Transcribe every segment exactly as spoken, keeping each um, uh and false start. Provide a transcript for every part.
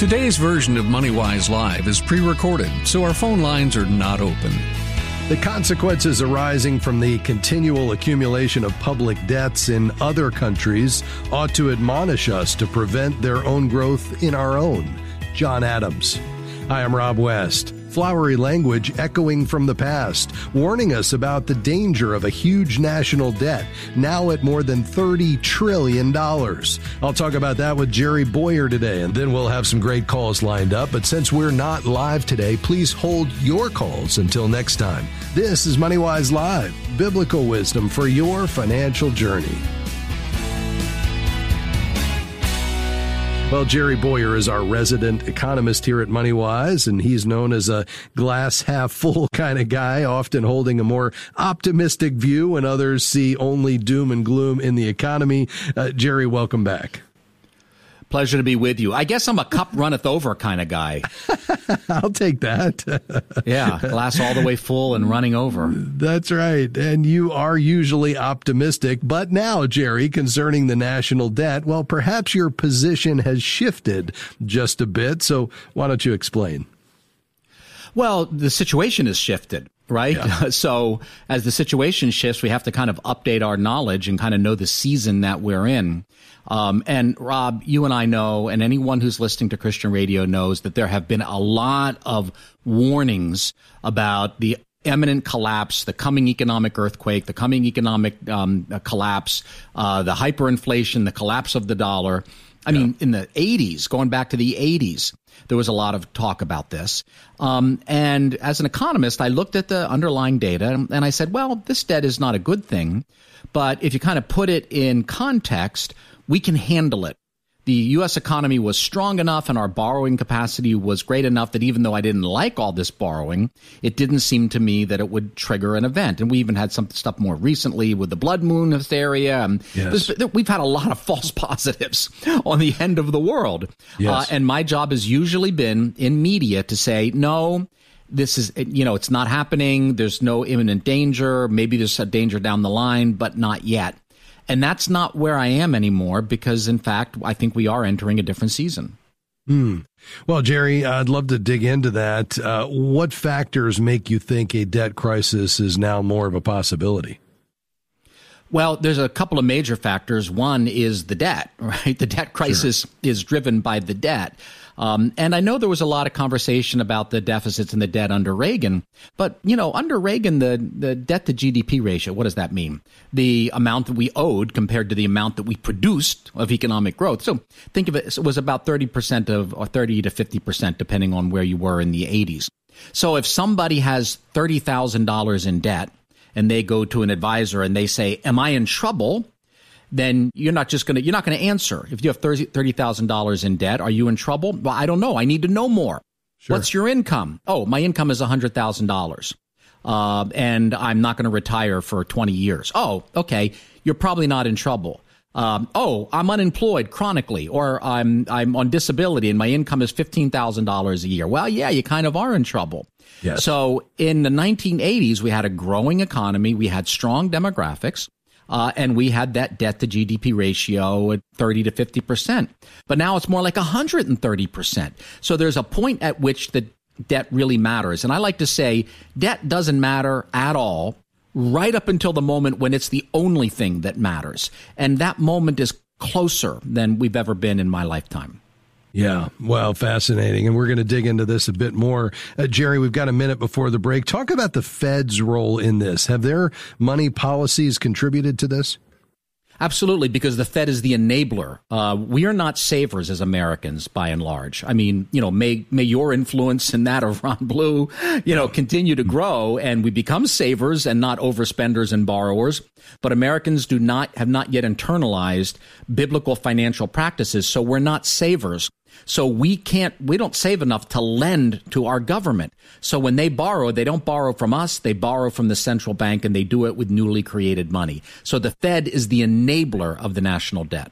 Today's version of MoneyWise Live is pre-recorded, so our phone lines are not open. The consequences arising from the continual accumulation of public debts in other countries ought to admonish us to prevent their own growth in our own. John Adams. Hi, I'm Rob West. Flowery language echoing from the past, warning us about the danger of a huge national debt, now at more than thirty trillion dollars. I'll talk about that with Jerry Bowyer today, and then we'll have some great calls lined up. But since we're not live today, please hold your calls until next time. This is MoneyWise Live, biblical wisdom for your financial journey. Well, Jerry Bowyer is our resident economist here at MoneyWise, and he's known as a glass half full kind of guy, often holding a more optimistic view when others see only doom and gloom in the economy. Uh, Jerry, welcome back. Pleasure to be with you. I guess I'm a cup runneth over kind of guy. I'll take that. Yeah, glass all the way full and running over. That's right. And you are usually optimistic. But now, Jerry, concerning the national debt, well, perhaps your position has shifted just a bit. So why don't you explain? Well, the situation has shifted. Right. Yeah. So as the situation shifts, we have to kind of update our knowledge and kind of know the season that we're in. Um, and Rob, you and I know, and anyone who's listening to Christian radio knows that there have been a lot of warnings about the imminent collapse, the coming economic earthquake, the coming economic um, collapse, uh, the hyperinflation, the collapse of the dollar. I yeah. mean, in the eighties, going back to the eighties, there was a lot of talk about this. Um, and as an economist, I looked at the underlying data and I said, well, this debt is not a good thing. But if you kind of put it in context, we can handle it. The U S economy was strong enough and our borrowing capacity was great enough that even though I didn't like all this borrowing, it didn't seem to me that it would trigger an event. And we even had some stuff more recently with the blood moon hysteria. And yes. We've had a lot of false positives on the end of the world. Yes. Uh, and my job has usually been in media to say, no, this is, you know, it's not happening. There's no imminent danger. Maybe there's a danger down the line, but not yet. And that's not where I am anymore because, in fact, I think we are entering a different season. Hmm. Well, Jerry, I'd love to dig into that. Uh, what factors make you think a debt crisis is now more of a possibility? Well, there's a couple of major factors. One is the debt, right? The debt crisis sure. is driven by the debt. Um, and I know there was a lot of conversation about the deficits and the debt under Reagan. But, you know, under Reagan, the, the debt to G D P ratio, what does that mean? The amount that we owed compared to the amount that we produced of economic growth. So think of it, it was about thirty percent of, or thirty to fifty percent, depending on where you were in the eighties. So if somebody has thirty thousand dollars in debt and they go to an advisor and they say, am I in trouble? Then you're not just going to, you're not going to answer. If you have thirty thousand dollars in debt, are you in trouble? Well, I don't know. I need to know more. Sure. What's your income? Oh, my income is one hundred thousand dollars. Uh, and I'm not going to retire for twenty years. Oh, okay. You're probably not in trouble. Um, oh, I'm unemployed chronically, or I'm, I'm on disability and my income is fifteen thousand dollars a year. Well, yeah, you kind of are in trouble. Yes. So in the nineteen eighties, we had a growing economy. We had strong demographics. Uh, and we had that debt to G D P ratio at thirty to fifty percent. But now it's more like one hundred thirty percent. So there's a point at which the debt really matters. And I like to say debt doesn't matter at all right up until the moment when it's the only thing that matters. And that moment is closer than we've ever been in my lifetime. Yeah, well, fascinating. And we're going to dig into this a bit more. Uh, Jerry, we've got a minute before the break. Talk about the Fed's role in this. Have their money policies contributed to this? Absolutely, because the Fed is the enabler. Uh, we are not savers as Americans, by and large. I mean, you know, may may your influence in that of Ron Blue, you know, continue to grow, and we become savers and not overspenders and borrowers. But Americans do not have not yet internalized biblical financial practices, so we're not savers. So we can't, we don't save enough to lend to our government. So when they borrow, they don't borrow from us, they borrow from the central bank, and they do it with newly created money. So the Fed is the enabler of the national debt.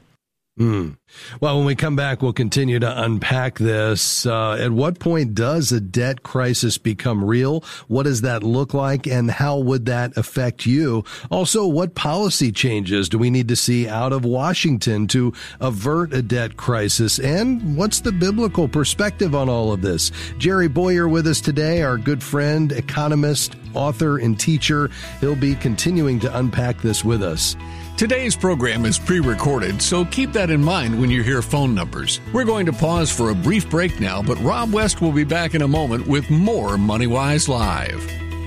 Mm. Well, when we come back, we'll continue to unpack this. Uh, at what point does a debt crisis become real? What does that look like, and how would that affect you? Also, what policy changes do we need to see out of Washington to avert a debt crisis? And what's the biblical perspective on all of this? Jerry Bowyer with us today, our good friend, economist, author, and teacher. He'll be continuing to unpack this with us. Today's program is pre-recorded, so keep that in mind when you hear phone numbers. We're going to pause for a brief break now, but Rob West will be back in a moment with more MoneyWise Live.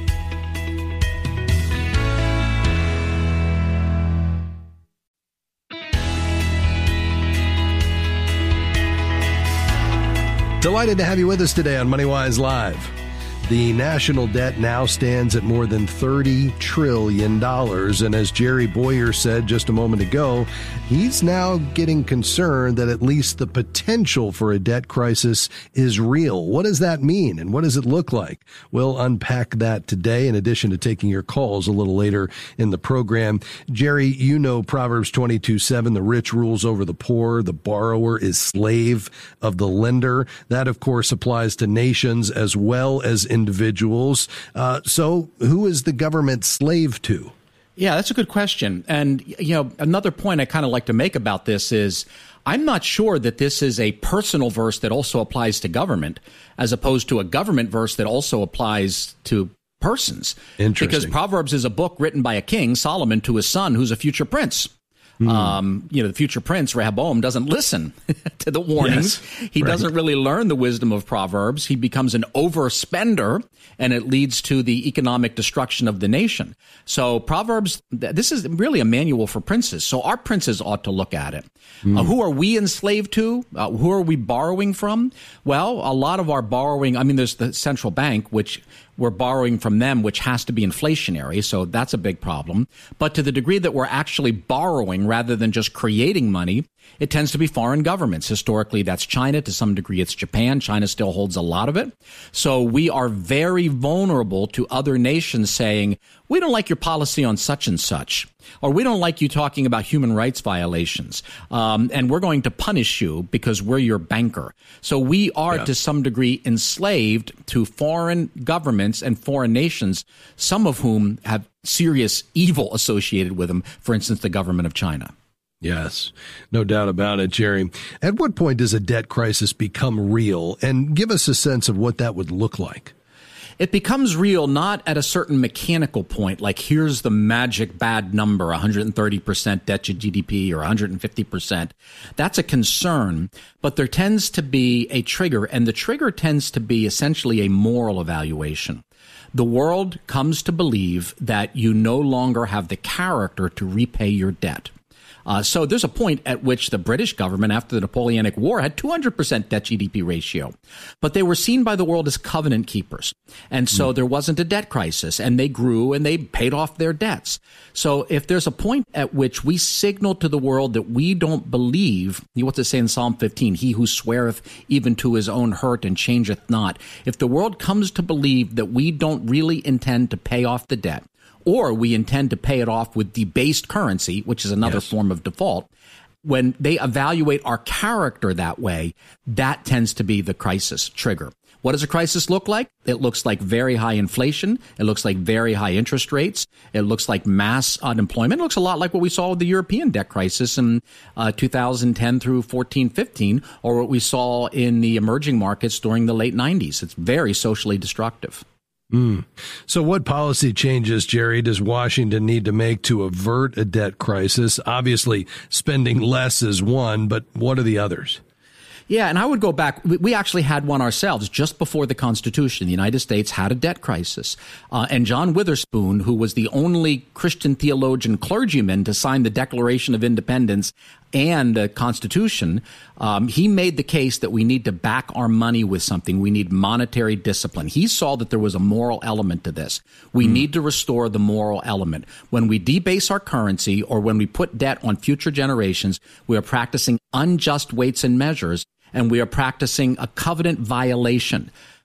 Delighted to have you with us today on MoneyWise Live. The national debt now stands at more than thirty trillion dollars. And as Jerry Bowyer said just a moment ago, he's now getting concerned that at least the potential for a debt crisis is real. What does that mean, and what does it look like? We'll unpack that today, in addition to taking your calls a little later in the program. Jerry, you know Proverbs twenty-two seven, the rich rules over the poor, the borrower is slave of the lender. That, of course, applies to nations as well as individuals. Uh, so who is the government slave to? Yeah, that's a good question. And, you know, another point I kind of like to make about this is I'm not sure that this is a personal verse that also applies to government, as opposed to a government verse that also applies to persons. Interesting. Because Proverbs is a book written by a king, Solomon, to his son, who's a future prince. Mm. Um, you know, the future prince, Rehoboam, doesn't listen to the warnings. Yes, he right. doesn't really learn the wisdom of Proverbs. He becomes an overspender, and it leads to the economic destruction of the nation. So Proverbs, this is really a manual for princes. So our princes ought to look at it. Mm. Uh, who are we enslaved to? Uh, who are we borrowing from? Well, a lot of our borrowing, I mean, there's the central bank, which we're borrowing from them, which has to be inflationary. So that's a big problem. But to the degree that we're actually borrowing rather than just creating money, it tends to be foreign governments. Historically, that's China. To some degree, it's Japan. China still holds a lot of it. So we are very vulnerable to other nations saying, we don't like your policy on such and such, or we don't like you talking about human rights violations, um, and we're going to punish you because we're your banker. So we are, yeah. to some degree, enslaved to foreign governments and foreign nations, some of whom have serious evil associated with them, for instance, the government of China. Yes, no doubt about it, Jerry. At what point does a debt crisis become real? And give us a sense of what that would look like. It becomes real not at a certain mechanical point, like here's the magic bad number, one hundred thirty percent debt to G D P or one hundred fifty percent. That's a concern, but there tends to be a trigger, and the trigger tends to be essentially a moral evaluation. The world comes to believe that you no longer have the character to repay your debt. Uh, so there's a point at which the British government, after the Napoleonic War, had two hundred percent debt G D P ratio. But they were seen by the world as covenant keepers. And so mm. there wasn't a debt crisis, and they grew and they paid off their debts. So if there's a point at which we signal to the world that we don't believe, what's it say in Psalm fifteen, he who sweareth even to his own hurt and changeth not. If the world comes to believe that we don't really intend to pay off the debt, or we intend to pay it off with debased currency, which is another yes. form of default, when they evaluate our character that way, that tends to be the crisis trigger. What does a crisis look like? It looks like very high inflation. It looks like very high interest rates. It looks like mass unemployment. It looks a lot like what we saw with the European debt crisis in uh, two thousand ten through fourteen fifteen, or what we saw in the emerging markets during the late nineties. It's very socially destructive. Mm. So what policy changes, Jerry, does Washington need to make to avert a debt crisis? Obviously, spending less is one, but what are the others? Yeah, and I would go back. We actually had one ourselves just before the Constitution. The United States had a debt crisis. Uh, and John Witherspoon, who was the only Christian theologian clergyman to sign the Declaration of Independence and the Constitution, um, he made the case that we need to back our money with something. We need monetary discipline. He saw that there was a moral element to this. We mm. need to restore the moral element. When we debase our currency or when we put debt on future generations, we are practicing unjust weights and measures, and we are practicing a covenant violation.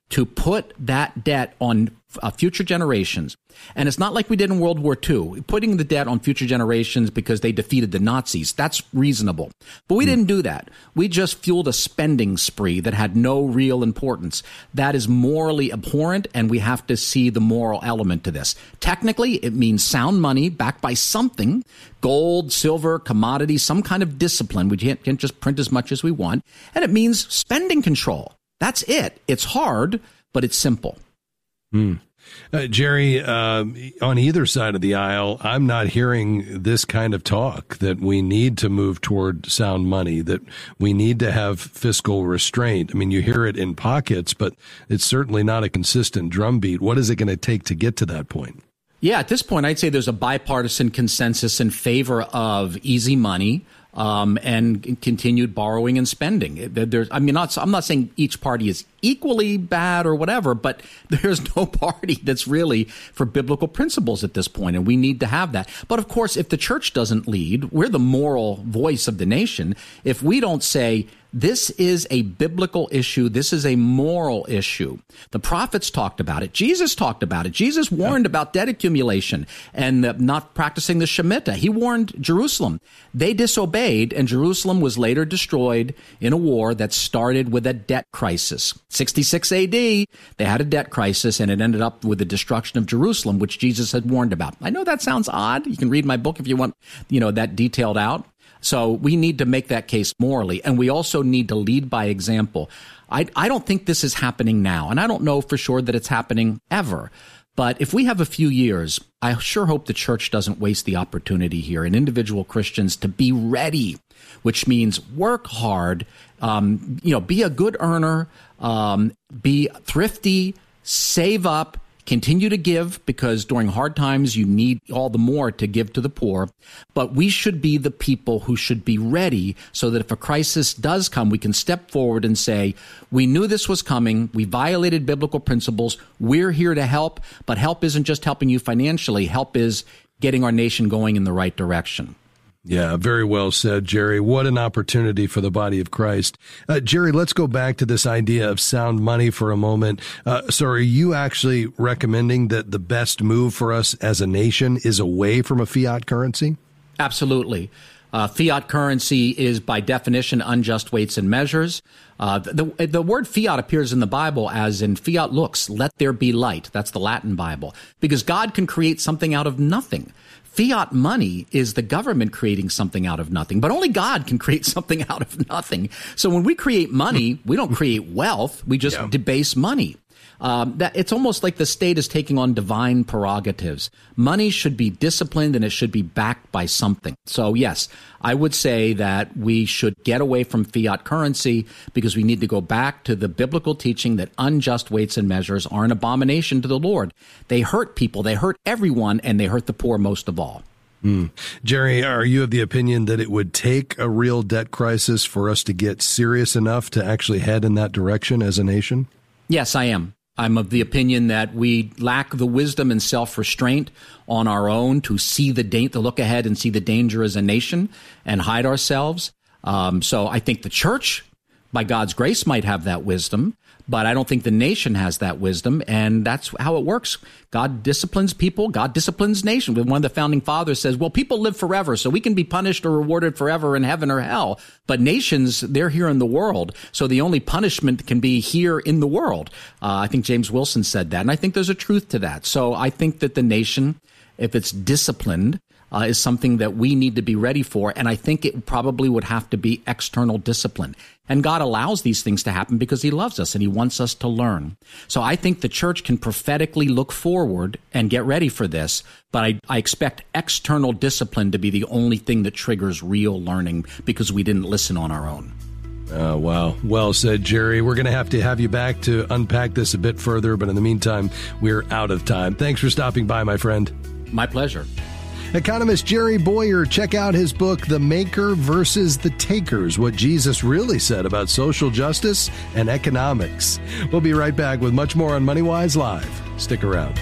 to put that debt on uh, future generations. And it's not like we did in World War Two, putting the debt on future generations because they defeated the Nazis. That's reasonable. But we mm. didn't do that. We just fueled a spending spree that had no real importance. That is morally abhorrent, and we have to see the moral element to this. Technically, it means sound money backed by something, gold, silver, commodities, some kind of discipline. We can't, can't just print as much as we want. And it means spending control. That's it. It's hard, but it's simple. Hmm. Uh, Jerry, uh, on either side of the aisle, I'm not hearing this kind of talk that we need to move toward sound money, that we need to have fiscal restraint. I mean, you hear it in pockets, but it's certainly not a consistent drumbeat. What is it going to take to get to that point? Yeah, at this point, I'd say there's a bipartisan consensus in favor of easy money. Um, and continued borrowing and spending. There's, I mean, not, I'm not saying each party is equally bad or whatever, but there's no party that's really for biblical principles at this point, and we need to have that. But of course, if the church doesn't lead, we're the moral voice of the nation. If we don't say, this is a biblical issue. This is a moral issue. The prophets talked about it. Jesus talked about it. Jesus warned yeah. about debt accumulation and uh, not practicing the Shemitah. He warned Jerusalem. They disobeyed, and Jerusalem was later destroyed in a war that started with a debt crisis. sixty-six A D, they had a debt crisis, and it ended up with the destruction of Jerusalem, which Jesus had warned about. I know that sounds odd. You can read my book if you want, you know, that detailed out. So we need to make that case morally, and we also need to lead by example. I, I don't think this is happening now, and I don't know for sure that it's happening ever. But if we have a few years, I sure hope the church doesn't waste the opportunity here and individual Christians to be ready, which means work hard, um, you know, be a good earner, um, be thrifty, save up, continue to give, because during hard times you need all the more to give to the poor. But we should be the people who should be ready so that if a crisis does come, we can step forward and say, we knew this was coming. We violated biblical principles. We're here to help. But help isn't just helping you financially. Help is getting our nation going in the right direction. Yeah, very well said, Jerry. What an opportunity for the body of Christ. Uh, Jerry, let's go back to this idea of sound money for a moment. Uh, so are you actually recommending that the best move for us as a nation is away from a fiat currency? Absolutely. Uh, fiat currency is, by definition, unjust weights and measures. Uh, the, the word fiat appears in the Bible as in fiat lux, let there be light. That's the Latin Bible. Because God can create something out of nothing. Fiat money is the government creating something out of nothing, but only God can create something out of nothing. So when we create money, we don't create wealth. We just yeah. debase money. Um, that it's almost like the state is taking on divine prerogatives. Money should be disciplined and it should be backed by something. So yes, I would say that we should get away from fiat currency because we need to go back to the biblical teaching that unjust weights and measures are an abomination to the Lord. They hurt people, they hurt everyone, and they hurt the poor most of all. Mm. Jerry, are you of the opinion that it would take a real debt crisis for us to get serious enough to actually head in that direction as a nation? Yes, I am. I'm of the opinion that we lack the wisdom and self-restraint on our own to see the da- to look ahead and see the danger as a nation and hide ourselves. Um, so I think the church, by God's grace, might have that wisdom, but I don't think the nation has that wisdom, and that's how it works. God disciplines people. God disciplines nations. One of the founding fathers says, well, people live forever, so we can be punished or rewarded forever in heaven or hell. But nations, they're here in the world, so the only punishment can be here in the world. Uh, I think James Wilson said that, and I think there's a truth to that. So I think that the nation, if it's disciplined, Uh, is something that we need to be ready for. And I think it probably would have to be external discipline. And God allows these things to happen because he loves us and he wants us to learn. So I think the church can prophetically look forward and get ready for this. But I, I expect external discipline to be the only thing that triggers real learning because we didn't listen on our own. Oh, wow. Well said, Jerry. We're going to have to have you back to unpack this a bit further. But in the meantime, we're out of time. Thanks for stopping by, my friend. My pleasure. Economist Jerry Bowyer, check out his book, The Maker versus the Takers, What Jesus Really Said About Social Justice and Economics. We'll be right back with much more on MoneyWise Live. Stick around.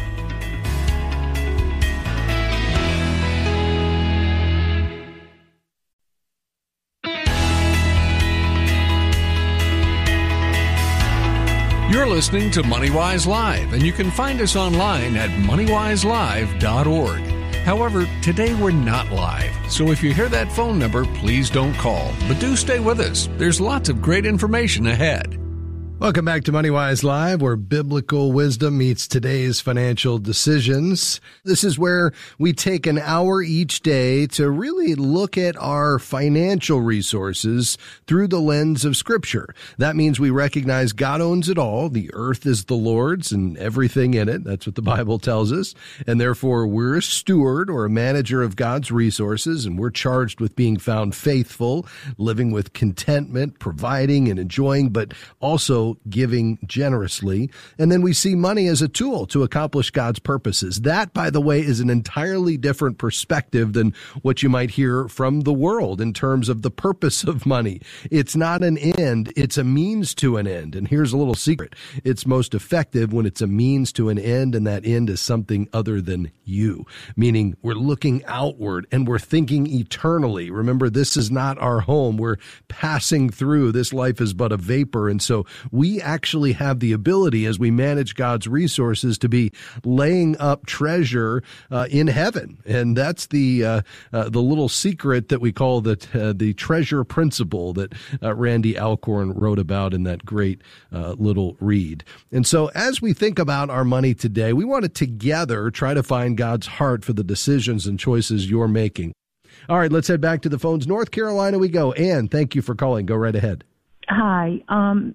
You're listening to MoneyWise Live, and you can find us online at money wise live dot org. However, today we're not live, so if you hear that phone number, please don't call. But do stay with us. There's lots of great information ahead. Welcome back to MoneyWise Live, where biblical wisdom meets today's financial decisions. This is where we take an hour each day to really look at our financial resources through the lens of Scripture. That means we recognize God owns it all. The earth is the Lord's and everything in it. That's what the Bible tells us. And therefore, we're a steward or a manager of God's resources, and we're charged with being found faithful, living with contentment, providing and enjoying, but also giving generously. And then we see money as a tool to accomplish God's purposes. That, by the way, is an entirely different perspective than what you might hear from the world in terms of the purpose of money. It's not an end, it's a means to an end. And here's a little secret. It's most effective when it's a means to an end, and that end is something other than you, meaning we're looking outward and we're thinking eternally. Remember, this is not our home. We're passing through. This life is but a vapor. And so we actually have the ability, as we manage God's resources, to be laying up treasure uh, in heaven. And that's the uh, uh, the little secret that we call the, uh, the treasure principle that uh, Randy Alcorn wrote about in that great uh, little read. And so as we think about our money today, we want to together try to find God's heart for the decisions and choices you're making. All right, let's head back to the phones. North Carolina we go. Ann, thank you for calling. Go right ahead. Hi. Um,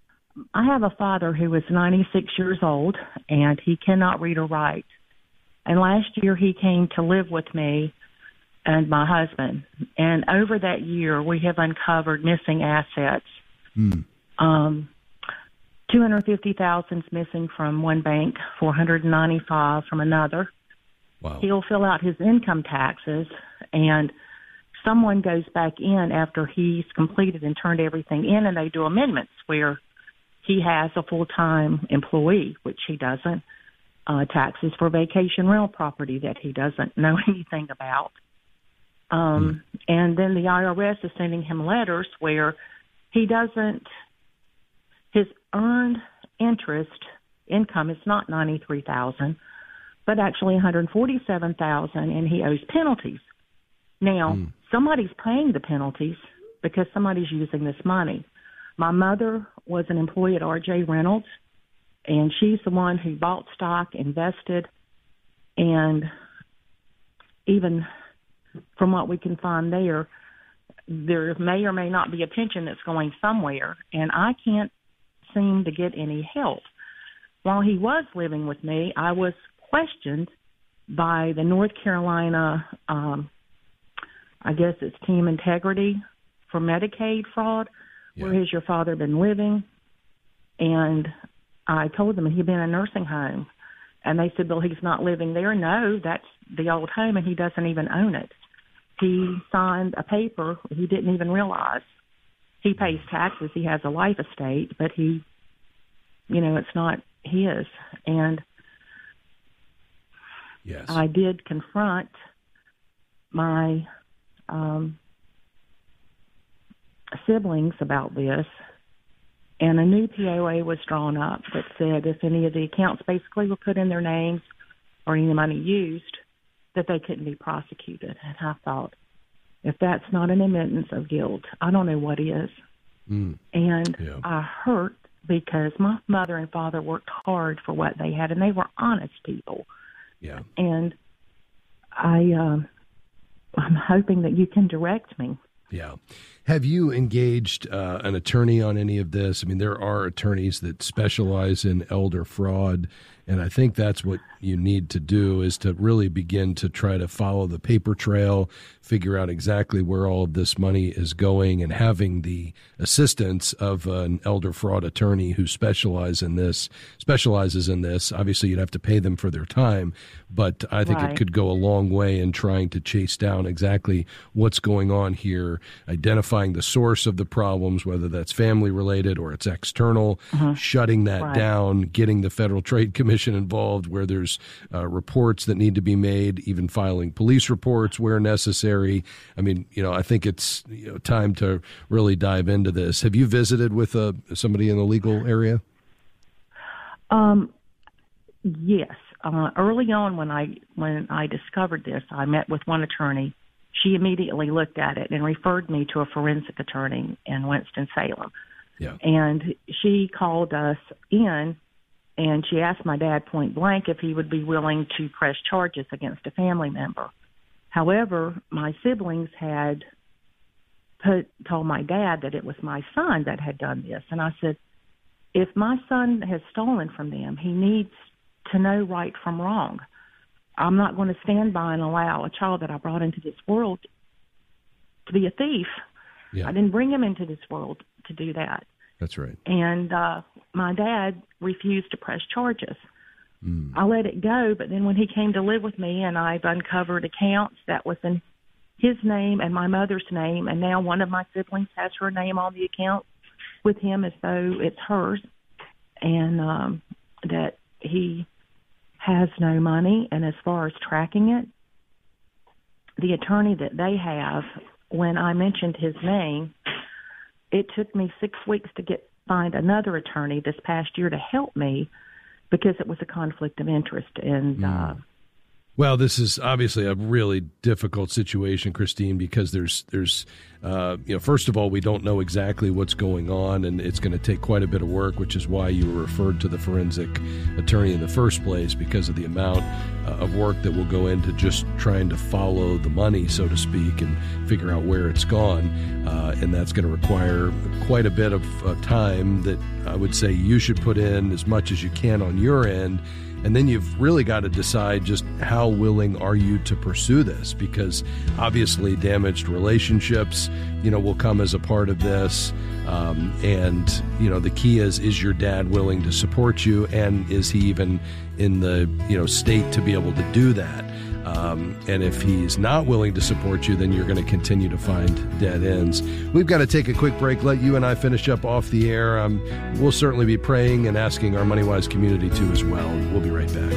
I have a father who is ninety-six years old, and he cannot read or write. And last year he came to live with me and my husband. And over that year, we have uncovered missing assets. Mm. Um, two hundred fifty thousand dollars missing from one bank, four hundred ninety-five dollars from another. Wow. He'll fill out his income taxes, and someone goes back in after he's completed and turned everything in, and they do amendments where he has a full-time employee, which he doesn't, uh, taxes for vacation rental property that he doesn't know anything about. Um, mm. And then the I R S is sending him letters where he doesn't, his earned interest income is not ninety-three thousand dollars, but actually one hundred forty-seven thousand dollars, and he owes penalties. Now, mm. somebody's paying the penalties because somebody's using this money. My mother was an employee at R J Reynolds, and she's the one who bought stock, invested, and even from what we can find there, there may or may not be a pension that's going somewhere, and I can't seem to get any help. While he was living with me, I was questioned by the North Carolina, um, I guess it's Team Integrity for Medicaid fraud. Yeah. Where has your father been living? And I told them he'd been in a nursing home. And they said, well, he's not living there. No, that's the old home, and he doesn't even own it. He signed a paper he didn't even realize. He pays taxes. He has a life estate, but he, you know, it's not his. And yes. I did confront my um siblings about this, and a new P O A was drawn up that said if any of the accounts basically were put in their names or any money used, that they couldn't be prosecuted. And I thought, if that's not an admittance of guilt, I don't know what is. Mm. And yeah. I hurt because my mother and father worked hard for what they had, and they were honest people. Yeah. And I, uh, I'm hoping that you can direct me. Yeah. Have you engaged uh, an attorney on any of this? I mean, there are attorneys that specialize in elder fraud, and I think that's what you need to do, is to really begin to try to follow the paper trail, figure out exactly where all of this money is going, and having the assistance of an elder fraud attorney who specialize in this, specializes in this. Obviously, you'd have to pay them for their time, but I think right. it could go a long way in trying to chase down exactly what's going on here, identifying the source of the problems, whether that's family related or it's external, uh-huh. shutting that right. down, getting the Federal Trade Commission involved where there's uh, reports that need to be made, even filing police reports where necessary. I mean, you know, I think it's you know, time to really dive into this. Have you visited with uh, somebody in the legal area? Um, yes. Uh, early on when I when I discovered this, I met with one attorney. She immediately looked at it and referred me to a forensic attorney in Winston-Salem. Yeah. And she called us in, and she asked my dad point blank if he would be willing to press charges against a family member. However, my siblings had put, told my dad that it was my son that had done this. And I said, if my son has stolen from them, he needs to know right from wrong. I'm not going to stand by and allow a child that I brought into this world to be a thief. Yeah. I didn't bring him into this world to do that. That's right. And uh, my dad refused to press charges. Mm. I let it go, but then when he came to live with me and I've uncovered accounts that was in his name and my mother's name, and now one of my siblings has her name on the account with him as though it's hers, and um, that he has no money. And as far as tracking it, the attorney that they have, when I mentioned his name, it took me six weeks to get find another attorney this past year to help me because it was a conflict of interest. And mm. uh, well, this is obviously a really difficult situation, Christine, because there's there's uh, you know, first of all, we don't know exactly what's going on, and it's going to take quite a bit of work, which is why you were referred to the forensic attorney in the first place, because of the amount uh, of work that will go into just trying to follow the money, so to speak, and figure out where it's gone. Uh, and that's going to require quite a bit of uh, time that I would say you should put in as much as you can on your end. And then you've really got to decide just how willing are you to pursue this, because obviously damaged relationships, you know, will come as a part of this. Um, and, you know, the key is, is your dad willing to support you? And is he even in the, you know, state to be able to do that? Um, and if he's not willing to support you, then you're going to continue to find dead ends. We've got to take a quick break, let you and I finish up off the air. Um, we'll certainly be praying and asking our MoneyWise community to as well. We'll be right back.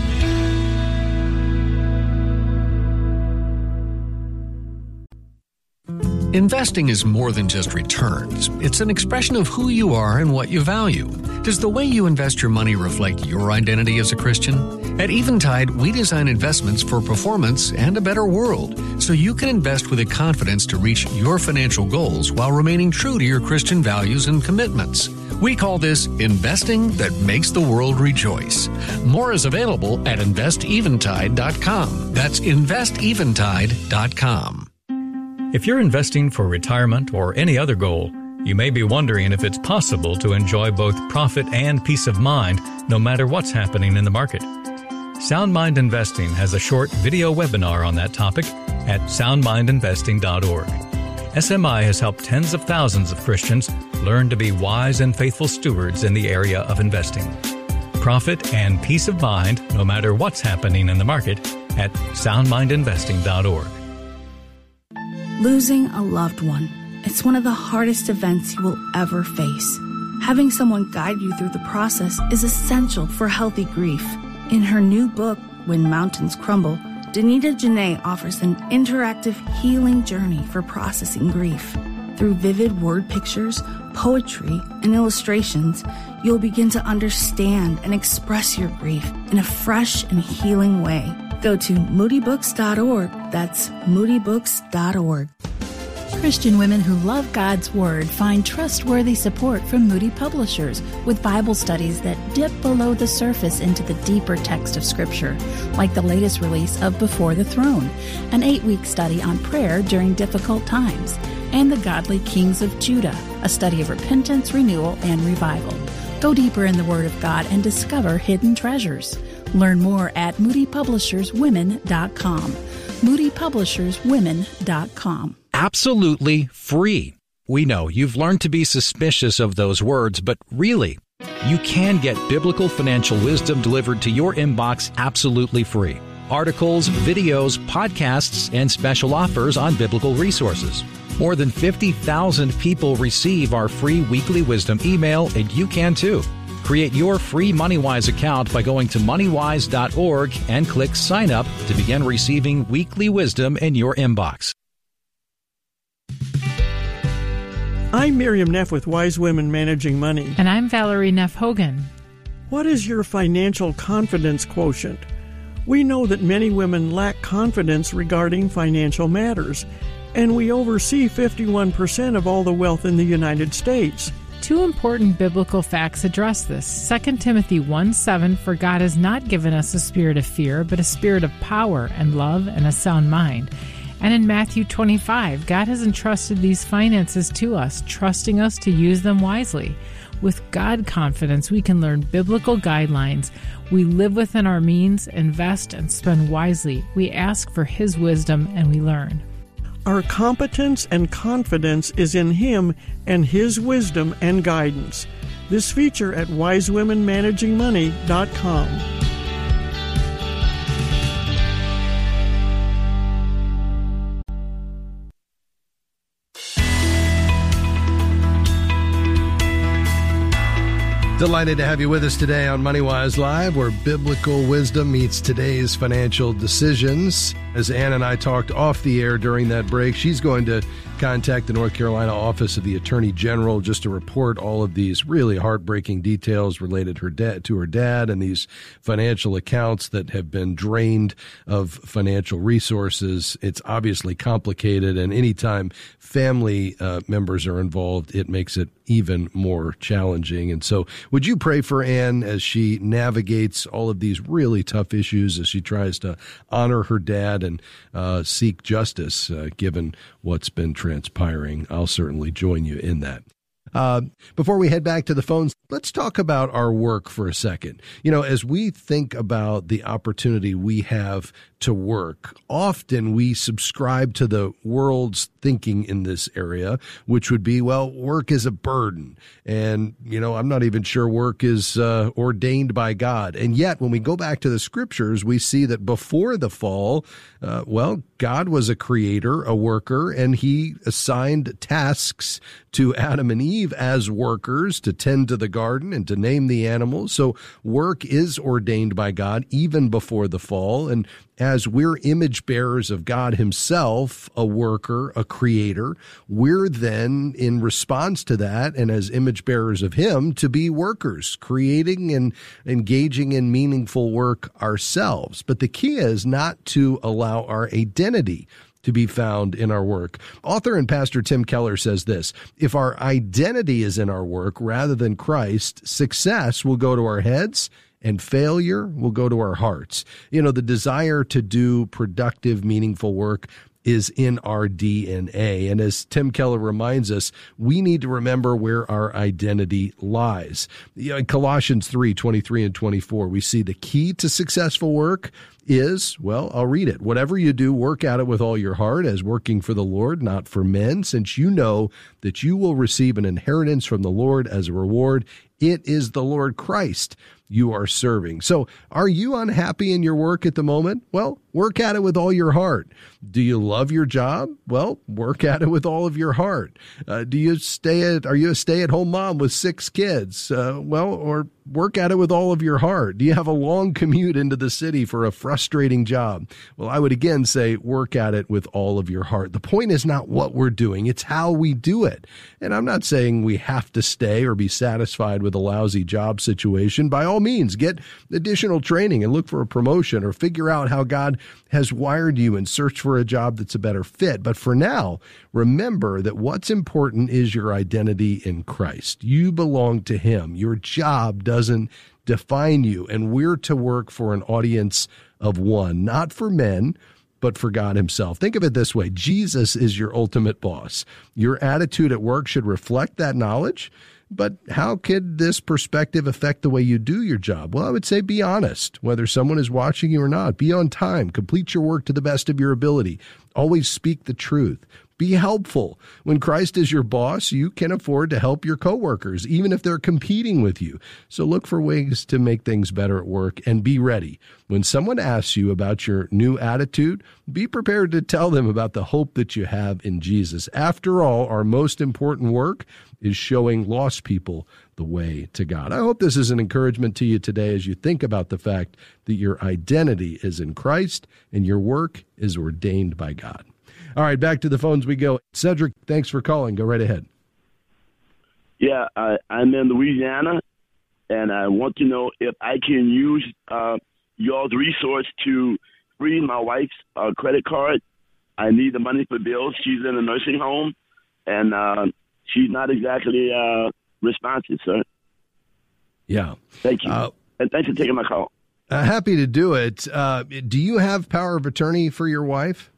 Investing is more than just returns. It's an expression of who you are and what you value. Does the way you invest your money reflect your identity as a Christian? At Eventide, we design investments for performance and a better world, so you can invest with the confidence to reach your financial goals while remaining true to your Christian values and commitments. We call this investing that makes the world rejoice. More is available at invest eventide dot com. That's invest eventide dot com. If you're investing for retirement or any other goal, you may be wondering if it's possible to enjoy both profit and peace of mind no matter what's happening in the market. Sound Mind Investing has a short video webinar on that topic at sound mind investing dot org. S M I has helped tens of thousands of Christians learn to be wise and faithful stewards in the area of investing. Profit and peace of mind no matter what's happening in the market at sound mind investing dot org. Losing a loved one. It's one of the hardest events you will ever face. Having someone guide you through the process is essential for healthy grief. In her new book, When Mountains Crumble, Danita Janae offers an interactive healing journey for processing grief. Through vivid word pictures, poetry, and illustrations, you'll begin to understand and express your grief in a fresh and healing way. Go to moody books dot org. That's moody books dot org. Christian women who love God's Word find trustworthy support from Moody Publishers with Bible studies that dip below the surface into the deeper text of Scripture, like the latest release of Before the Throne, an eight-week study on prayer during difficult times, and The Godly Kings of Judah, a study of repentance, renewal, and revival. Go deeper in the Word of God and discover hidden treasures. Learn more at moody publishers women dot com. moody publishers women dot com. Absolutely free. We know you've learned to be suspicious of those words, but really, you can get biblical financial wisdom delivered to your inbox absolutely free. Articles, videos, podcasts, and special offers on biblical resources. More than fifty thousand people receive our free weekly wisdom email, and you can too. Create your free MoneyWise account by going to money wise dot org and click Sign Up to begin receiving weekly wisdom in your inbox. I'm Miriam Neff with Wise Women Managing Money. And I'm Valerie Neff Hogan. What is your financial confidence quotient? We know that many women lack confidence regarding financial matters, and we oversee fifty-one percent of all the wealth in the United States. Two important biblical facts address this. Second Timothy one seven, for God has not given us a spirit of fear, but a spirit of power and love and a sound mind. And in Matthew twenty-five, God has entrusted these finances to us, trusting us to use them wisely. With God confidence, we can learn biblical guidelines. We live within our means, invest, and spend wisely. We ask for His wisdom, and we learn. Our competence and confidence is in Him and His wisdom and guidance. This feature at wise women managing money dot com. Delighted to have you with us today on MoneyWise Live, where biblical wisdom meets today's financial decisions. As Ann and I talked off the air during that break, she's going to contact the North Carolina Office of the Attorney General just to report all of these really heartbreaking details related her dad, to her dad and these financial accounts that have been drained of financial resources. It's obviously complicated, and anytime family uh, members are involved, it makes it even more challenging. And so would you pray for Ann as she navigates all of these really tough issues, as she tries to honor her dad and uh, seek justice uh, given what's been transpiring? I'll certainly join you in that. Uh, before we head back to the phones, let's talk about our work for a second. You know, as we think about the opportunity we have to work, often we subscribe to the world's thinking in this area, which would be, well, work is a burden. And, you know, I'm not even sure work is uh, ordained by God. And yet, when we go back to the scriptures, we see that before the fall, uh, well, God was a creator, a worker, and He assigned tasks to Adam and Eve as workers to tend to the garden and to name the animals. So work is ordained by God even before the fall. And as we're image bearers of God Himself, a worker, a creator, we're then in response to that, and as image bearers of Him, to be workers, creating and engaging in meaningful work ourselves. But the key is not to allow our identity to be found in our work. Author and pastor Tim Keller says this: if our identity is in our work rather than Christ, success will go to our heads and failure will go to our hearts. You know, the desire to do productive, meaningful work is in our D N A. And as Tim Keller reminds us, we need to remember where our identity lies. You know, in Colossians three, twenty-three and twenty-four, we see the key to successful work is, well, I'll read it. Whatever you do, work at it with all your heart as working for the Lord, not for men, since you know that you will receive an inheritance from the Lord as a reward. It is the Lord Christ you are serving. So are you unhappy in your work at the moment? Well, work at it with all your heart. Do you love your job? Well, work at it with all of your heart. Uh, do you stay at, are you a stay-at-home mom with six kids? Uh, well, or work at it with all of your heart. Do you have a long commute into the city for a frustrating job? Well, I would again say work at it with all of your heart. The point is not what we're doing, it's how we do it. And I'm not saying we have to stay or be satisfied with a lousy job situation. By all means, get additional training and look for a promotion, or figure out how God has wired you and search for a job that's a better fit. But for now, remember that what's important is your identity in Christ. You belong to Him. Your job doesn't define you, and we're to work for an audience of one, not for men, but for God Himself. Think of it this way: Jesus is your ultimate boss. Your attitude at work should reflect that knowledge. But how could this perspective affect the way you do your job? Well, I would say be honest, whether someone is watching you or not. Be on time. Complete your work to the best of your ability. Always speak the truth. Be helpful. When Christ is your boss, you can afford to help your coworkers, even if they're competing with you. So look for ways to make things better at work, and be ready. When someone asks you about your new attitude, be prepared to tell them about the hope that you have in Jesus. After all, our most important work is showing lost people the way to God. I hope this is an encouragement to you today as you think about the fact that your identity is in Christ and your work is ordained by God. All right, back to the phones we go. Cedric, thanks for calling. Go right ahead. Yeah, I, I'm in Louisiana, and I want to know if I can use uh, y'all's resource to free my wife's uh, credit card. I need the money for bills. She's in a nursing home, and uh, she's not exactly uh, responsive, sir. Yeah. Thank you. Uh, and thanks for taking my call. Uh, happy to do it. Uh, do you have power of attorney for your wife?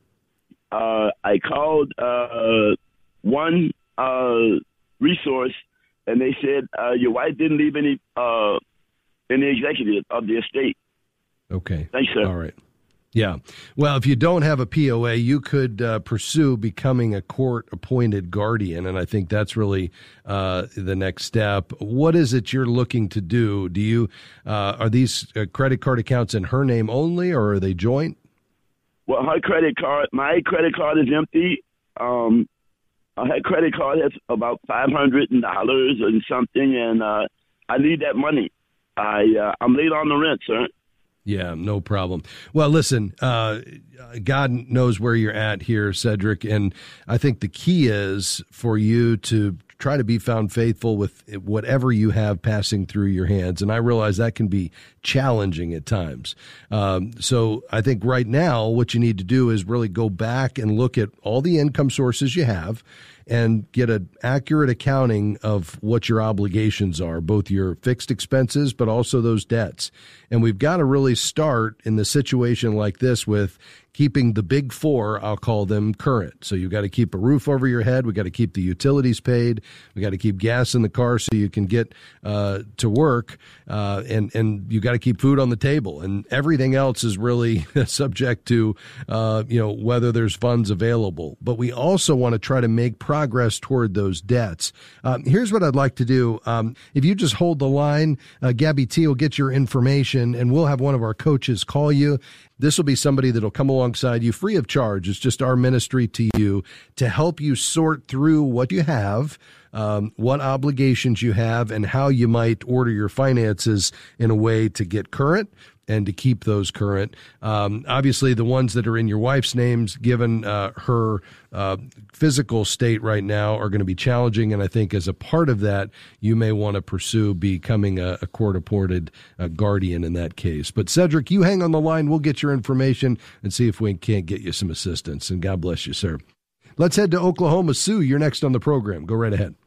Uh, I called uh, one uh, resource, and they said uh, your wife didn't leave any uh, any executive of the estate. Okay. Thanks, sir. All right. Yeah. Well, if you don't have a P O A, you could uh, pursue becoming a court-appointed guardian, and I think that's really uh, the next step. What is it you're looking to do? Do you uh, are these uh, credit card accounts in her name only, or are they joint? Well, her credit card, my credit card is empty. Um, her credit card has about five hundred dollars and something, and uh, I need that money. I uh, I'm late on the rent, sir. Yeah, no problem. Well, listen, uh, God knows where you're at here, Cedric, and I think the key is for you to try to be found faithful with whatever you have passing through your hands, and I realize that can be challenging at times. Um, so I think right now what you need to do is really go back and look at all the income sources you have and get an accurate accounting of what your obligations are, both your fixed expenses, but also those debts. And we've got to really start in the situation like this with keeping the big four, I'll call them, current. So you've got to keep a roof over your head. We've got to keep the utilities paid. We've got to keep gas in the car so you can get uh, to work. Uh, and, and you've got to keep food on the table. And everything else is really subject to, uh, you know, whether there's funds available. But we also want to try to make progress toward those debts. Um, here's what I'd like to do. Um, if you just hold the line, uh, Gabby T will get your information, and we'll have one of our coaches call you. This will be somebody that'll come alongside you free of charge. It's just our ministry to you to help you sort through what you have, um, what obligations you have, and how you might order your finances in a way to get current and to keep those current. Um, obviously, the ones that are in your wife's names, given uh, her uh, physical state right now, are going to be challenging. And I think as a part of that, you may want to pursue becoming a, a court-appointed uh, guardian in that case. But Cedric, you hang on the line. We'll get your information and see if we can't get you some assistance. And God bless you, sir. Let's head to Oklahoma. Sue, you're next on the program. Go right ahead.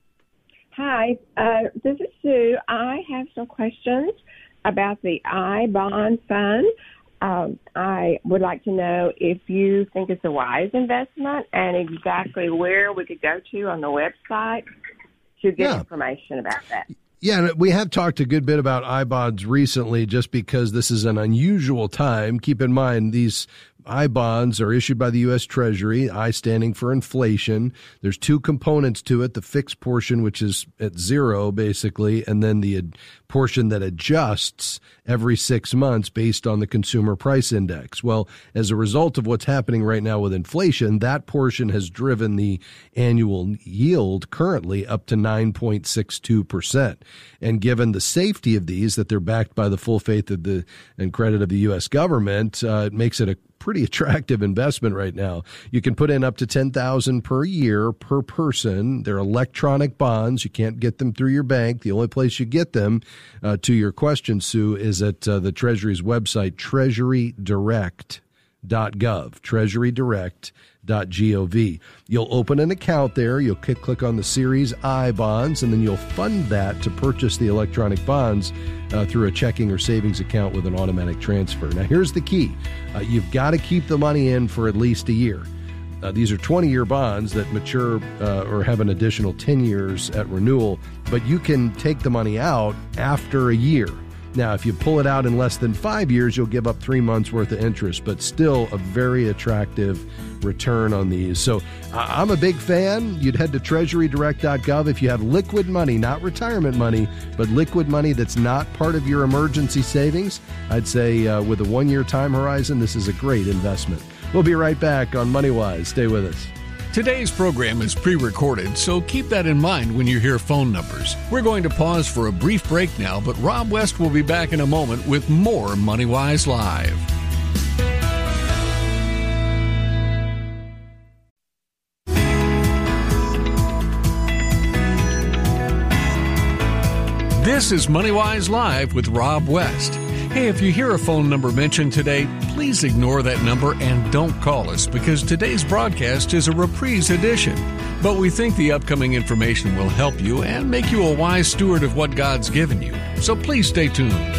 Hi, uh, this is Sue. I have some questions about the iBond fund. Um, I would like to know if you think it's a wise investment and exactly where we could go to on the website to get yeah. information about that. Yeah, we have talked a good bit about iBonds recently just because this is an unusual time. Keep in mind, these iBonds are issued by the U S Treasury, I standing for inflation. There's two components to it, the fixed portion, which is at zero, basically, and then the portion that adjusts every six months based on the consumer price index. Well, as a result of what's happening right now with inflation, that portion has driven the annual yield currently up to nine point six two percent. And given the safety of these, that they're backed by the full faith of the and credit of the U S government, uh, it makes it a pretty attractive investment right now. You can put in up to ten thousand dollars per year per person. They're electronic bonds. You can't get them through your bank. The only place you get them, uh, to your question, Sue, is at uh, the Treasury's website, treasury direct dot gov, treasury direct dot gov. You'll open an account there. You'll click, click on the Series I bonds, and then you'll fund that to purchase the electronic bonds uh, through a checking or savings account with an automatic transfer. Now, here's the key. Uh, you've got to keep the money in for at least a year. Uh, these are twenty-year bonds that mature uh, or have an additional ten years at renewal, but you can take the money out after a year. Now, if you pull it out in less than five years, you'll give up three months worth of interest, but still a very attractive return on these. So I'm a big fan. You'd head to treasury direct dot gov if you have liquid money, not retirement money, but liquid money that's not part of your emergency savings. I'd say uh, with a one-year time horizon, this is a great investment. We'll be right back on MoneyWise. Stay with us. Today's program is pre-recorded, so keep that in mind when you hear phone numbers. We're going to pause for a brief break now, but Rob West will be back in a moment with more MoneyWise Live. This is MoneyWise Live with Rob West. Hey, if you hear a phone number mentioned today, please ignore that number and don't call us because today's broadcast is a reprise edition. But we think the upcoming information will help you and make you a wise steward of what God's given you. So please stay tuned.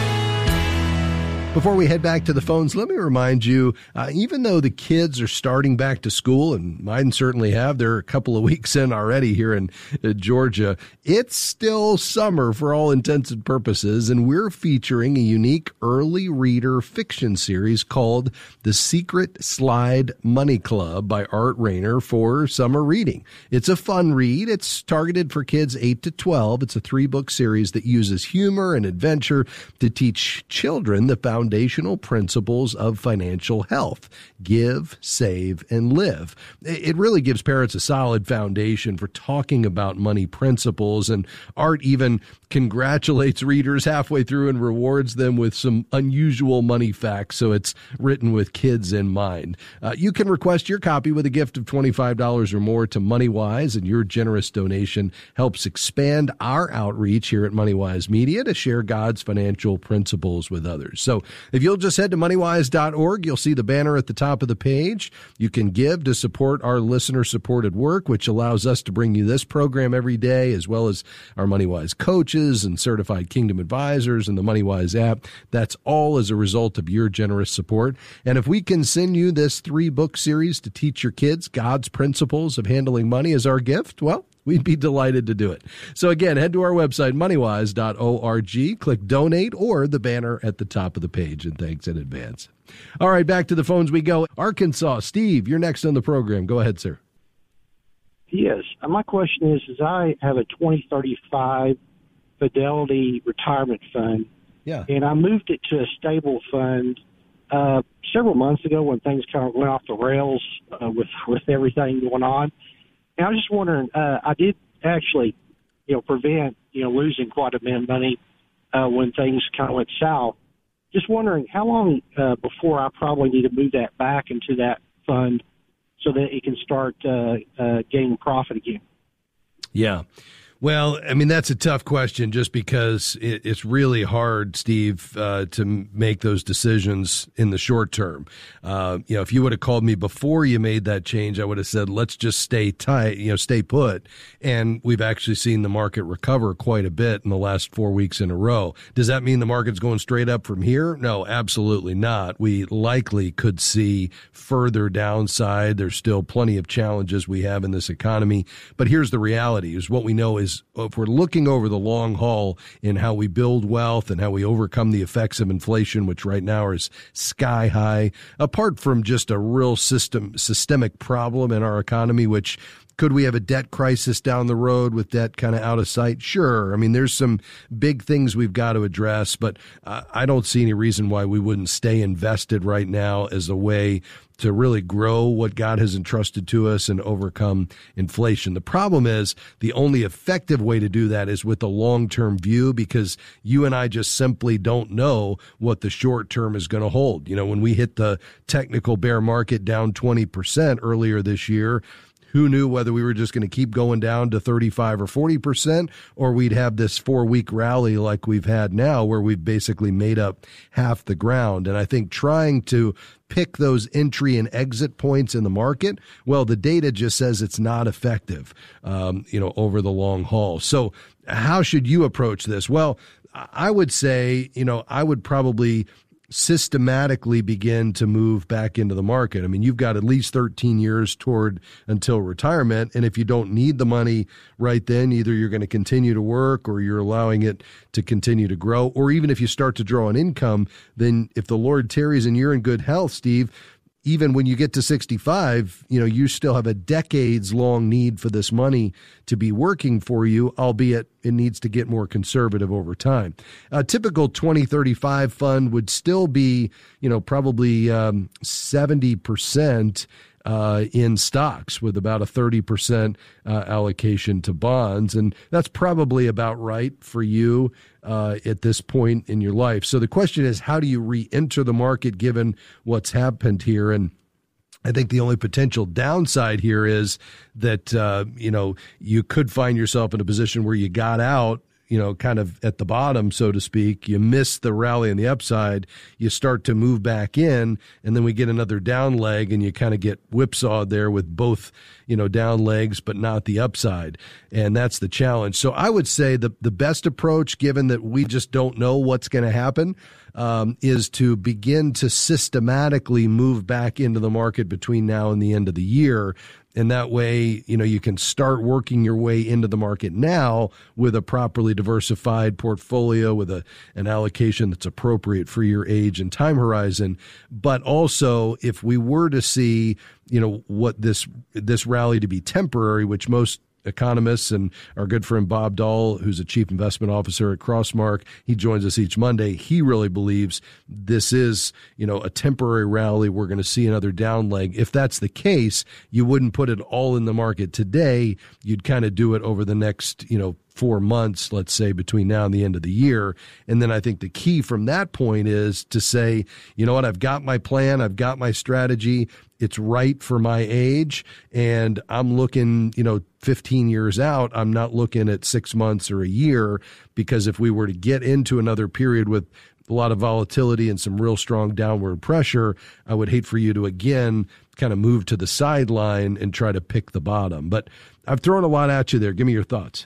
Before we head back to the phones, let me remind you, uh, even though the kids are starting back to school, and mine certainly have, they're a couple of weeks in already here in uh, Georgia, it's still summer for all intents and purposes, and we're featuring a unique early reader fiction series called The Secret Slide Money Club by Art Rayner for summer reading. It's a fun read. It's targeted for kids eight to twelve. It's a three-book series that uses humor and adventure to teach children the foundation foundational principles of financial health: give, save, and live. It really gives parents a solid foundation for talking about money principles, and Art even congratulates readers halfway through and rewards them with some unusual money facts, so it's written with kids in mind. Uh, you can request your copy with a gift of twenty-five dollars or more to MoneyWise, and your generous donation helps expand our outreach here at MoneyWise Media to share God's financial principles with others. So if you'll just head to money wise dot org, you'll see the banner at the top of the page. You can give to support our listener-supported work, which allows us to bring you this program every day, as well as our MoneyWise coaches and certified Kingdom advisors and the MoneyWise app. That's all as a result of your generous support. And if we can send you this three-book series to teach your kids God's principles of handling money as our gift, well, we'd be delighted to do it. So again, head to our website, money wise dot org, click donate or the banner at the top of the page, and thanks in advance. All right, back to the phones we go. Arkansas, Steve, you're next on the program. Go ahead, sir. Yes. My question is, is I have a twenty thirty-five Fidelity retirement fund, yeah, and I moved it to a stable fund uh, several months ago when things kind of went off the rails uh, with, with everything going on. And I was just wondering, uh, I did actually, you know, prevent, you know, losing quite a bit of money uh, when things kind of went south. Just wondering how long uh, before I probably need to move that back into that fund so that it can start uh, uh, gaining profit again. Yeah. Well, I mean, that's a tough question just because it, it's really hard, Steve, uh, to make those decisions in the short term. Uh, you know, if you would have called me before you made that change, I would have said, let's just stay tight, you know, stay put. And we've actually seen the market recover quite a bit in the last four weeks in a row. Does that mean the market's going straight up from here? No, absolutely not. We likely could see further downside. There's still plenty of challenges we have in this economy. But here's the reality is what we know is if we're looking over the long haul in how we build wealth and how we overcome the effects of inflation, which right now is sky high, apart from just a real system systemic problem in our economy, which could we have a debt crisis down the road with debt kind of out of sight? Sure. I mean, there's some big things we've got to address, but uh, I don't see any reason why we wouldn't stay invested right now as a way to really grow what God has entrusted to us and overcome inflation. The problem is the only effective way to do that is with a long-term view, because you and I just simply don't know what the short term is going to hold. You know, when we hit the technical bear market down twenty percent earlier this year, who knew whether we were just going to keep going down to thirty-five or forty percent, or we'd have this four-week rally like we've had now where we've basically made up half the ground. And I think trying to pick those entry and exit points in the market, well, the data just says it's not effective, um, you know, over the long haul. So how should you approach this? Well, I would say, you know, I would probably systematically begin to move back into the market. I mean, you've got at least thirteen years toward until retirement. And if you don't need the money right then, either you're going to continue to work or you're allowing it to continue to grow. Or even if you start to draw an income, then if the Lord tarries and you're in good health, Steve, even when you get to sixty-five, you know, you still have a decades long need for this money to be working for you, albeit it needs to get more conservative over time. A typical twenty thirty-five fund would still be, you know, probably um, seventy percent uh, in stocks with about a thirty percent uh, allocation to bonds. And that's probably about right for you uh, at this point in your life. So the question is, how do you re-enter the market given what's happened here? And I think the only potential downside here is that, uh, you know, you could find yourself in a position where you got out you know, kind of at the bottom, so to speak, you miss the rally on the upside, you start to move back in, and then we get another down leg, and you kind of get whipsawed there with both, you know, down legs, but not the upside. And that's the challenge. So I would say the, the best approach, given that we just don't know what's going to happen, um, is to begin to systematically move back into the market between now and the end of the year. And that way, you know, you can start working your way into the market now with a properly diversified portfolio, with a, an allocation that's appropriate for your age and time horizon. But also, if we were to see, you know, what this, this rally to be temporary, which most economists and our good friend Bob Dahl, who's a chief investment officer at Crossmark, he joins us each Monday. He really believes this is, you know, a temporary rally. We're going to see another down leg. If that's the case, you wouldn't put it all in the market today. You'd kind of do it over the next, you know, four months, let's say, between now and the end of the year. And then I think the key from that point is to say, you know what, I've got my plan, I've got my strategy, it's right for my age, and I'm looking, you know, fifteen years out. I'm not looking at six months or a year, because if we were to get into another period with a lot of volatility and some real strong downward pressure, I would hate for you to, again, kind of move to the sideline and try to pick the bottom. But I've thrown a lot at you there. Give me your thoughts.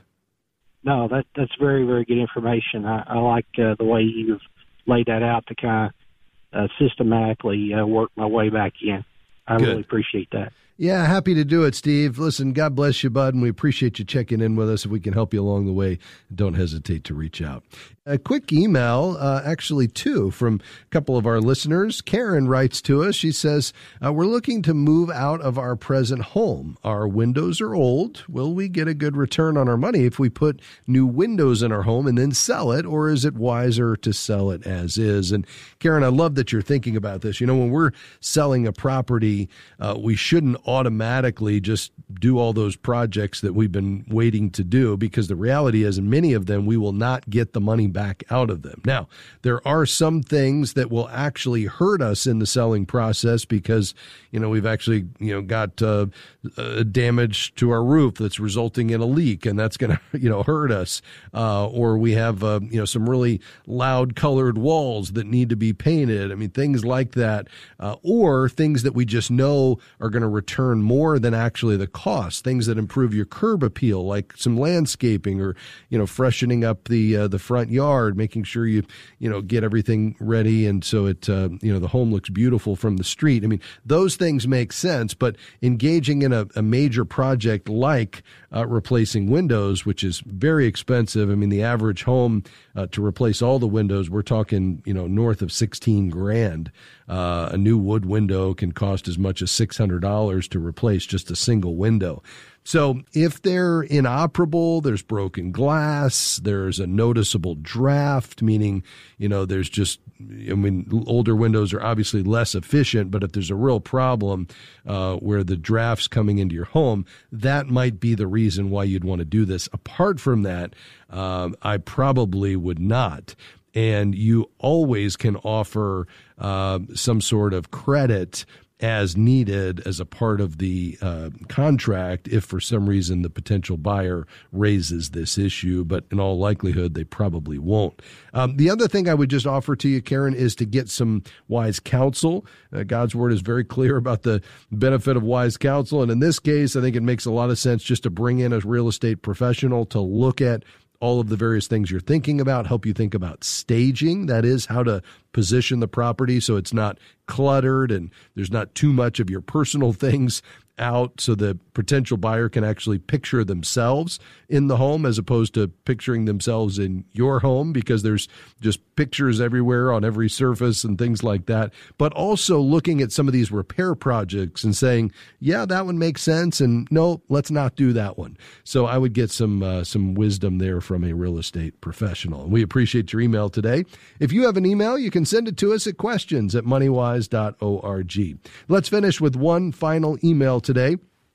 No, that that's very, very good information. I, I like uh, the way you've laid that out to kind of uh, systematically uh, work my way back in. I Good. really appreciate that. Yeah, happy to do it, Steve. Listen, God bless you, bud, and we appreciate you checking in with us. If we can help you along the way, don't hesitate to reach out. A quick email, uh, actually two, from a couple of our listeners. Karen writes to us. She says, uh, we're looking to move out of our present home. Our windows are old. Will we get a good return on our money if we put new windows in our home and then sell it, or is it wiser to sell it as is? And Karen, I love that you're thinking about this. You know, when we're selling a property, uh, we shouldn't automatically just do all those projects that we've been waiting to do, because the reality is, in many of them, we will not get the money back out of them. Now, there are some things that will actually hurt us in the selling process because, you know, we've actually, you know, got uh, uh, damage to our roof that's resulting in a leak, and that's going to, you know, hurt us. Uh, or we have, uh, you know, some really loud colored walls that need to be painted. I mean, things like that. Uh, or things that we just know are going to return more than actually the cost. Things that improve your curb appeal, like some landscaping, or, you know, freshening up the uh, the front yard, making sure you, you know, get everything ready, and so it, uh, you know, the home looks beautiful from the street. I mean, those things make sense, but engaging in a, a major project like uh, replacing windows, which is very expensive. I mean, the average home uh, to replace all the windows, we're talking, you know, north of sixteen grand. Uh, a new wood window can cost as much as six hundred dollars to replace just a single window. So if they're inoperable, there's broken glass, there's a noticeable draft, meaning, you know, there's just, I mean, older windows are obviously less efficient, but if there's a real problem uh, where the draft's coming into your home, that might be the reason why you'd want to do this. Apart from that, uh, I probably would not. And you always can offer uh, some sort of credit as needed as a part of the uh, contract if for some reason the potential buyer raises this issue, but in all likelihood, they probably won't. Um, the other thing I would just offer to you, Karen, is to get some wise counsel. Uh, God's word is very clear about the benefit of wise counsel. And in this case, I think it makes a lot of sense just to bring in a real estate professional to look at all of the various things you're thinking about, help you think about staging. That is, how to position the property so it's not cluttered and there's not too much of your personal things out, so the potential buyer can actually picture themselves in the home as opposed to picturing themselves in your home, because there's just pictures everywhere on every surface and things like that. But also looking at some of these repair projects and saying, yeah, that one makes sense, and no, let's not do that one. So I would get some uh, some wisdom there from a real estate professional. And we appreciate your email today. If you have an email, you can send it to us at questions at moneywise dot org. Let's finish with one final email today.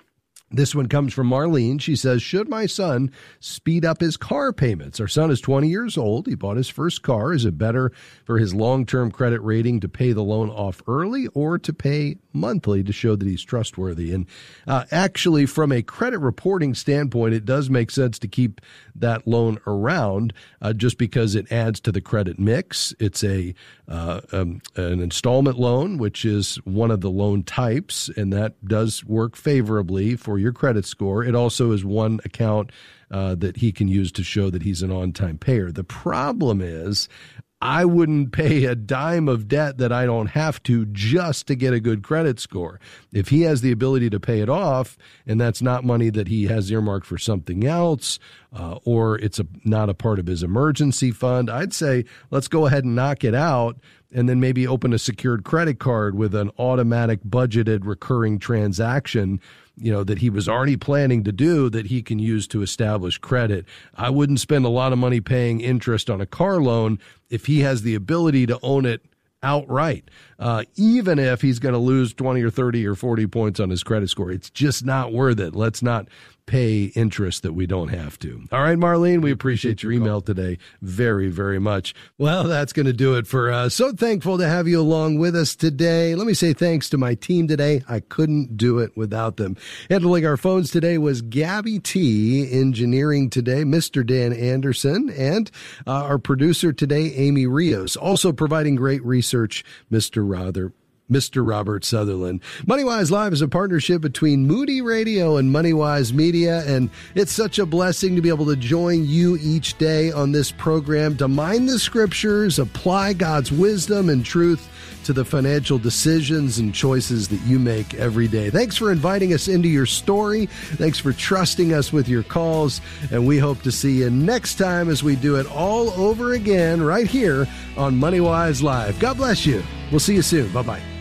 This one comes from Marlene. She says, should my son speed up his car payments? Our son is twenty years old. He bought his first car. Is it better for his long-term credit rating to pay the loan off early or to pay monthly to show that he's trustworthy? And uh, actually, from a credit reporting standpoint, it does make sense to keep that loan around uh, just because it adds to the credit mix. It's a uh, um, an installment loan, which is one of the loan types, and that does work favorably for your credit score. It also is one account uh, that he can use to show that he's an on-time payer. The problem is I wouldn't pay a dime of debt that I don't have to just to get a good credit score. If he has the ability to pay it off, and that's not money that he has earmarked for something else, uh, or it's a, not a part of his emergency fund, I'd say let's go ahead and knock it out and then maybe open a secured credit card with an automatic budgeted recurring transaction, you know, that he was already planning to do that he can use to establish credit. I wouldn't spend a lot of money paying interest on a car loan if he has the ability to own it outright, uh, even if he's going to lose twenty or thirty or forty points on his credit score. It's just not worth it. Let's not pay interest that we don't have to. All right, Marlene, we appreciate your email today very, very much. Well, that's going to do it for us. So thankful to have you along with us today. Let me say thanks to my team today. I couldn't do it without them. Handling our phones today was Gabby T. Engineering today, Mister Dan Anderson, and uh, our producer today, Amy Rios. Also providing great research, Mister Rother. Mister Robert Sutherland. MoneyWise Live is a partnership between Moody Radio and MoneyWise Media, and it's such a blessing to be able to join you each day on this program to mine the scriptures, apply God's wisdom and truth to the financial decisions and choices that you make every day. Thanks for inviting us into your story. Thanks for trusting us with your calls, and we hope to see you next time as we do it all over again right here on MoneyWise Live. God bless you. We'll see you soon. Bye-bye.